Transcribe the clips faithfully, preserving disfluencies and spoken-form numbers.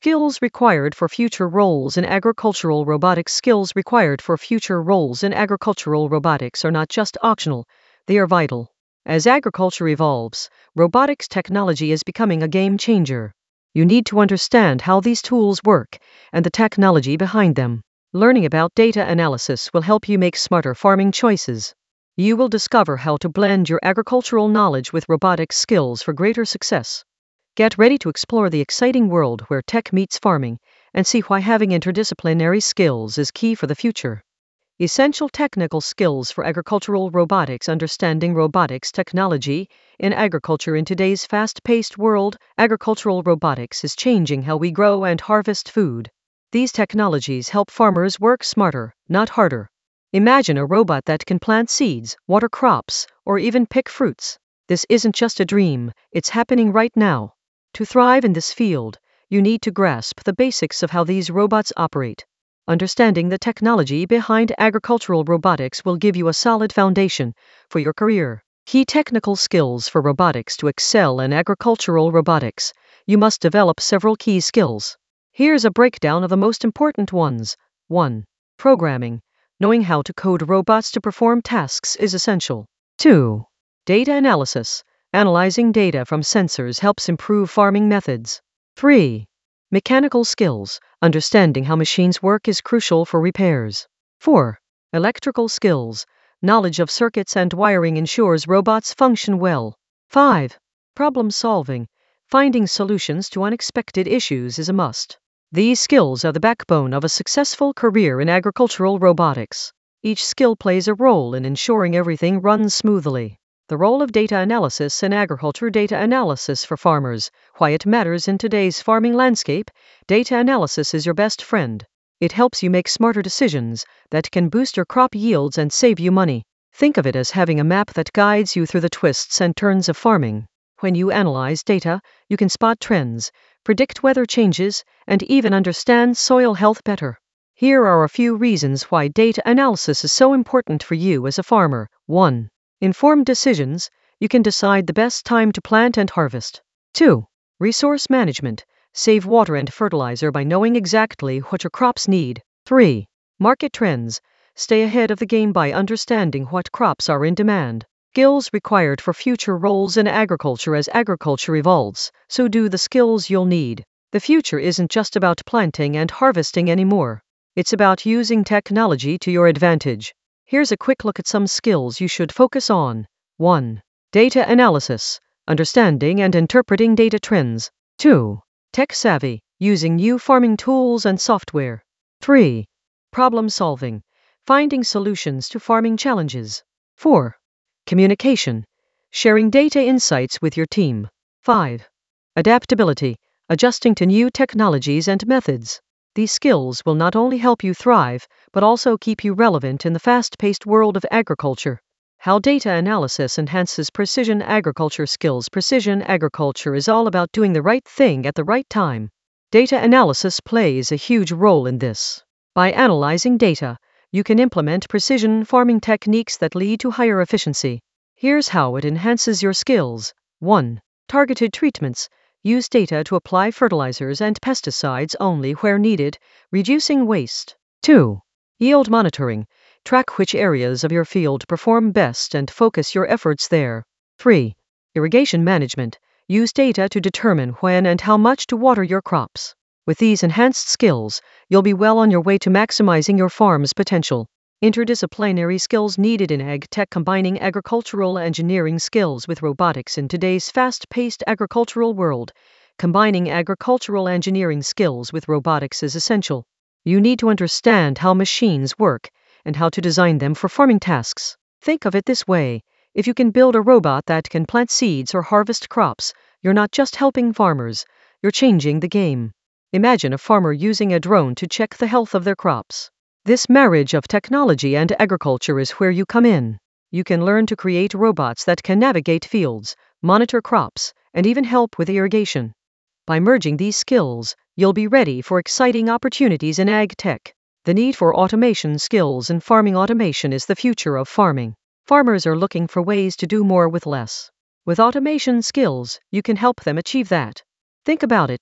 Skills required for future roles in agricultural robotics. Skills required for future roles in agricultural robotics are not just optional, they are vital. As agriculture evolves, robotics technology is becoming a game changer. You need to understand how these tools work and the technology behind them. Learning about data analysis will help you make smarter farming choices. You will discover how to blend your agricultural knowledge with robotics skills for greater success. Get ready to explore the exciting world where tech meets farming and see why having interdisciplinary skills is key for the future. Essential technical skills for agricultural robotics. Understanding robotics technology in agriculture. In today's fast-paced world, agricultural robotics is changing how we grow and harvest food. These technologies help farmers work smarter, not harder. Imagine a robot that can plant seeds, water crops, or even pick fruits. This isn't just a dream, it's happening right now. To thrive in this field, you need to grasp the basics of how these robots operate. Understanding the technology behind agricultural robotics will give you a solid foundation for your career. Key technical skills for robotics. To excel in agricultural robotics, you must develop several key skills. Here's a breakdown of the most important ones. one. Programming. Knowing how to code robots to perform tasks is essential. two. Data analysis. Analyzing data from sensors helps improve farming methods. three. Mechanical skills. Understanding how machines work is crucial for repairs. four. Electrical skills. Knowledge of circuits and wiring ensures robots function well. five. Problem solving. Finding solutions to unexpected issues is a must. These skills are the backbone of a successful career in agricultural robotics. Each skill plays a role in ensuring everything runs smoothly. The role of data analysis in agriculture. Data analysis for farmers. Why it matters in today's farming landscape. Data analysis is your best friend. It helps you make smarter decisions that can boost your crop yields and save you money. Think of it as having a map that guides you through the twists and turns of farming. When you analyze data, you can spot trends, predict weather changes, and even understand soil health better. Here are a few reasons why data analysis is so important for you as a farmer. one. Informed decisions. You can decide the best time to plant and harvest. two. Resource management. Save water and fertilizer by knowing exactly what your crops need. three. Market trends. Stay ahead of the game by understanding what crops are in demand. Skills required for future roles in agriculture. As agriculture evolves, so do the skills you'll need. The future isn't just about planting and harvesting anymore. It's about using technology to your advantage. Here's a quick look at some skills you should focus on. one. Data analysis. Understanding and interpreting data trends. two. Tech savvy. Using new farming tools and software. three. Problem solving. Finding solutions to farming challenges. four. Communication. Sharing data insights with your team. five. Adaptability. Adjusting to new technologies and methods. These skills will not only help you thrive, but also keep you relevant in the fast-paced world of agriculture. How data analysis enhances precision agriculture skills. Precision agriculture is all about doing the right thing at the right time. Data analysis plays a huge role in this. By analyzing data, you can implement precision farming techniques that lead to higher efficiency. Here's how it enhances your skills. one. Targeted treatments. Use data to apply fertilizers and pesticides only where needed, reducing waste. two. Yield monitoring. Track which areas of your field perform best and focus your efforts there. three. Irrigation management. Use data to determine when and how much to water your crops. With these enhanced skills, you'll be well on your way to maximizing your farm's potential. Interdisciplinary skills needed in ag tech. Combining agricultural engineering skills with robotics in today's fast-paced agricultural world. Combining agricultural engineering skills with robotics is essential. You need to understand how machines work and how to design them for farming tasks. Think of it this way: if you can build a robot that can plant seeds or harvest crops, you're not just helping farmers, you're changing the game. Imagine a farmer using a drone to check the health of their crops. This marriage of technology and agriculture is where you come in. You can learn to create robots that can navigate fields, monitor crops, and even help with irrigation. By merging these skills, you'll be ready for exciting opportunities in ag tech. The need for automation skills in farming. Automation is the future of farming. Farmers are looking for ways to do more with less. With automation skills, you can help them achieve that. Think about it.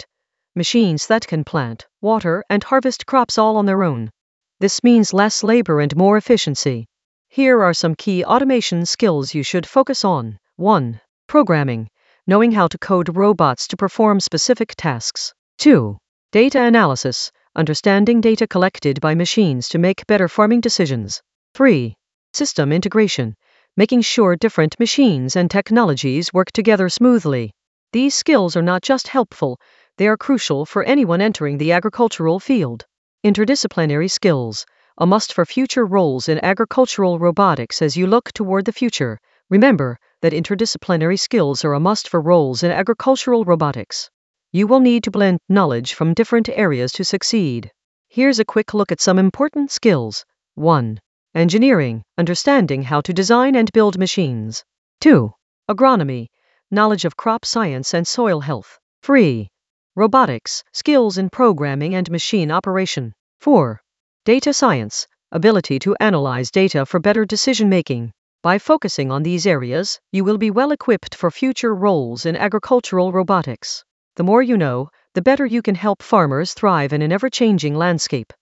Machines that can plant, water, and harvest crops all on their own. This means less labor and more efficiency. Here are some key automation skills you should focus on. one. Programming, knowing how to code robots to perform specific tasks. two. Data analysis, understanding data collected by machines to make better farming decisions. three. System integration, making sure different machines and technologies work together smoothly. These skills are not just helpful, they are crucial for anyone entering the agricultural field. Interdisciplinary skills, a must for future roles in agricultural robotics as you look toward the future. Remember that interdisciplinary skills are a must for roles in agricultural robotics. You will need to blend knowledge from different areas to succeed. Here's a quick look at some important skills. one. Engineering, understanding how to design and build machines. two. Agronomy, knowledge of crop science and soil health. three. Robotics, skills in programming and machine operation. four. Data science, ability to analyze data for better decision making. By focusing on these areas, you will be well equipped for future roles in agricultural robotics. The more you know, the better you can help farmers thrive in an ever-changing landscape.